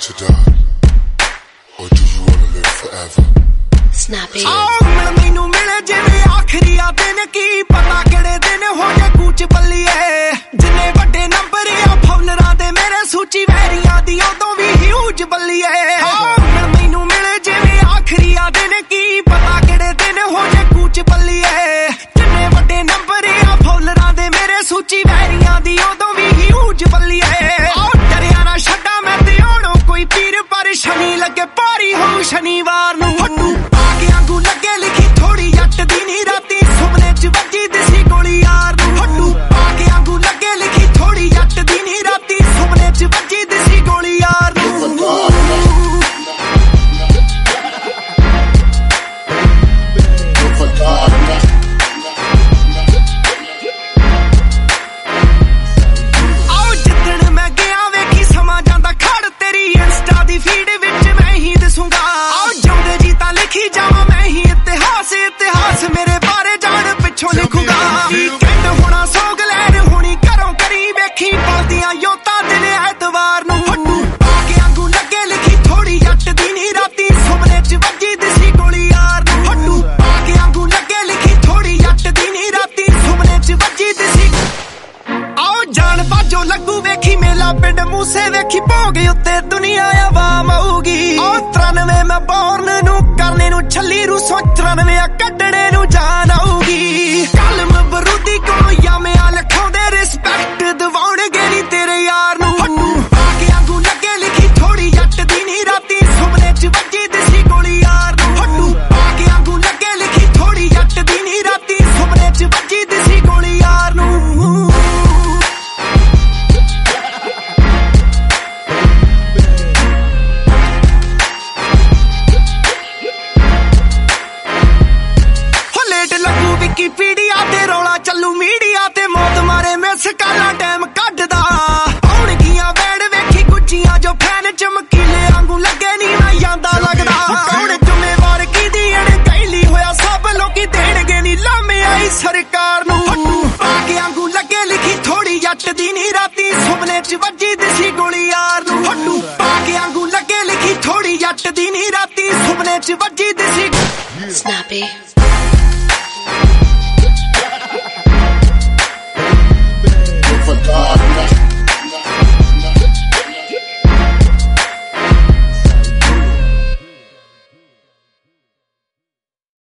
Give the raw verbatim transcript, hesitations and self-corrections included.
to die, or do you wanna live forever? Snappy. ਮਿਲ ਮੈਨੂੰ ਮਿਲੇ ਜਿਵੇਂ ਆਖਰੀ ਆ ਦਿਨ ਕੀ ਪਤਾ ਕਿਹੜੇ ਦਿਨ ਹੋ ਜਾ ਕੂਚ ਬੱਲੀਏ ਜਿੰਨੇ ਵੱਡੇ ਨੰਬਰ ਆ ਫਾਉਲਰਾਂ ਦੇ ਮੇਰੇ ਸੂਚੀ ਵੈਰੀਆਂ ਦੀ ਉਦੋਂ ਵੀ ਹਿਊਜ ਬੱਲੀਏ ਮਿਲ ਮੈਨੂੰ ਮਿਲੇ ਜਿਵੇਂ ਆਖਰੀ ਆ ਦਿਨ ਕੀ ਪਤਾ ਕਿਹੜੇ ਦਿਨ ਹੋ ਜਾ ਕੂਚ ਬੱਲੀਏ ਜਿੰਨੇ ਵੱਡੇ ਨੰਬਰ ਆ ਫਾਉਲਰਾਂ ਦੇ ਮੇਰੇ ਸੂਚੀ ਵੈਰੀਆਂ ਦੀ ਉਦੋਂ ਵੀ ਹਿਊਜ ਬੱਲੀਏ ਡਰਿਆ ਨਾ ਛੱਡਾ ਮੈਂ ਤੇ ਆਉਣੋਂ ਕੋਈ ਪੀਰ ਪਰ ਸ਼ਨੀ ਲੱਗੇ ਭਾਰੀ ਹੋ ਸ਼ਨੀਵਾਰ ਨੂੰ ਹੱਟੂ ਲੱਗੇ ਲਿਖੀ ਥੋੜੀ ਜੱਟ ਦੀ ਨੀ ਰਾਤੀ ਸੁਪਨੇ ਚ ਵੱਜੀ ਦਿਸੀ ਗੋਲੀ ਯਾਰ ਨੂੰ ਹੱਟੂ ਆ ਕੇ ਆਂਗੂ ਲੱਗੇ ਲਿਖੀ ਥੋੜੀ ਜੱਟ ਦੀ ਨੀ ਰਾਤੀ ਸੁਪਨੇ ਚ ਵੱਜੀ ਦਿਸੀ ਗੋਲੀ ਯਾਰ ਨੂੰ ਆਓ ਜਿੱਦਣ ਮੈਂ ਗਿਆ ਵੇਖੀ ਸਮਾਂ ਜਾਂਦਾ ਖੜ ਤੇਰੀ ਇੰਸਟਾ ਦੀ ਫੀਡ ਵਿੱਚ ਮੈਂ ਹੀ ਦਸੂੰਗਾ ਆਓ ਜਿਉਂਦੇ ਜੀ ਤਾਂ ਲਿਖੀ ਜਾਵਾਂ ਇਤਿਹਾਸ ਇਤਿਹਾਸ ਮੇਰੇ ਬਾਰੇ ਜਾਣ ਪਿੱਛੋਂ ਲਿਖੂਗਾ ਵੀਕਐਂਡ ਹੋਣਾ ਸੋਗ ਲੈਣ ਹੋਣੀ ਘਰੋਂ ਕਰੀ ਵੇਖੀ ਬਲਦੀਆਂ ਯੋਤਾਂ ਦਿਨ ਐਤਵਾਰ ਨੂੰ ਹੱਟੂ ਆ ਕੇ ਆਂਗੂ ਲੱਗੇ ਲਿਖੀ ਥੋੜੀ ਜੱਟ ਦੀ ਨੀ ਰਾਤੀ ਸੁਪਨੇ ਚ ਵੱਜੀ ਦਿਸੀ ਗੋਲੀ ਯਾਰ ਨੂੰ ਹੱਟੂ ਆ ਕੇ ਆਂਗੂ ਲੱਗੇ ਲਿਖੀ ਥੋੜੀ ਜੱਟ ਦੀ ਨੀ ਰਾਤੀ ਸੁਪਨੇ ਚ ਵੱਜੀ ਦਿਸੀ ਆਓ ਜਾਣ ਬਾਜੋ ਲੱਗੂ ਵੇਖੀ ਮੇਲਾ ਪਿੰਡ ਮੂਸੇ ਵੇਖੀ ਭੋਗ ਉੱਤੇ ਦੁਨੀਆ ਆਵਾਮ ਆਊਗੀ ਉਹ ਤਰਾਨਵੇਂ ਮੈਂ ਬੌਰਨ ਨੂੰ ਕਰਨੇ ਨੂੰ ਛੱਲੀ ਰੂਸੋਂ ਤਰਾਨਵੇਂ ਕੱਢਣੇ ਨੂੰ ਜਾਨ ਆਊਗੀ ਕਲਮ ਬਰੂਦੀ ਕੋਲੋਂ ਯਾਮਿਆਂ ਲਿਖਾਉਂਦੇ ਰਿਸਪੈਕਟ ਦਿਵਾਉਣਗੇ ਨੀ ਤੇਰੇ ਯਾਰ ਨੂੰ ਹੱਟੂ ਆ ਕੇ ਆਂਗੂ ਲੱਗੇ ਲਿਖੀ ਥੋੜੀ ਜੱਟ ਦੀ ਨੀ ਰਾਤੀ ਸੁਪਨੇ ਚ ਵੱਜੀ ਦਿਸੀ ਗੋਲੀ ਯਾਰ ਨੂੰ ਹੱਟੂ ਆ ਕੇ ਆਂਗੂ ਲੱਗੇ ਲਿਖੀ ਥੋੜੀ ਜੱਟ ਦੀ ਨੀ ਰਾਤੀ ਸੁਪਨੇ ਚ ਵੱਜੀ ਦਿਸੀ ਗੋਲੀ ਯਾਰ ਨੂੰ ਵਿਕੀਪੀਡੀਆ ਤੇ ਰੌਲਾ ਚੱਲੂ ਮੀਡੀਆ ਤੇ ਮੌਤ ਮਾਰੇ ਮਿਸ ਕਾਲਾ ਟਾਈਮ ਕੱਢਦਾ ਆਉਣਗੀਆਂ ਵੈੜ ਵੇਖੀ ਗੁੱਜੀਆਂ ਜੋ ਫੈਨ ਚਮਕੀਲੇ ਵਾਂਗੂ ਲੱਗੇ ਨੀ ਮੈਂ ਜਾਂਦਾ ਲੱਗਦਾ ਕੌਣ ਜ਼ਿੰਮੇਵਾਰ ਕੀਦੀ ਅਣ ਕਹਿਲੀ ਹੋਇਆ ਸਭ ਲੋਕੀ ਦੇਣਗੇ ਨੀ ਲਾਮੇ ਆਈ ਸਰਕਾਰ ਨੂੰ ਹੱਟੂ ਆ ਕੇ ਵਾਂਗੂ ਲੱਗੇ ਲਿਖੀ ਥੋੜੀ ਜੱਟ ਦੀ ਨੀ ਰਾਤੀ ਸੁਪਨੇ ਚ ਵੱਜੀ ਦਿਸੀ ਗੋਲੀ ਯਾਰ ਨੂੰ ਹੱਟੂ ਆ ਕੇ ਵਾਂਗੂ ਲੱਗੇ ਲਿਖੀ ਥੋੜੀ ਜੱਟ ਦੀ ਨੀ ਰਾਤੀ ਸੁਪਨੇ ਚ ਵੱਜੀ ਦਿਸੀ Snappy.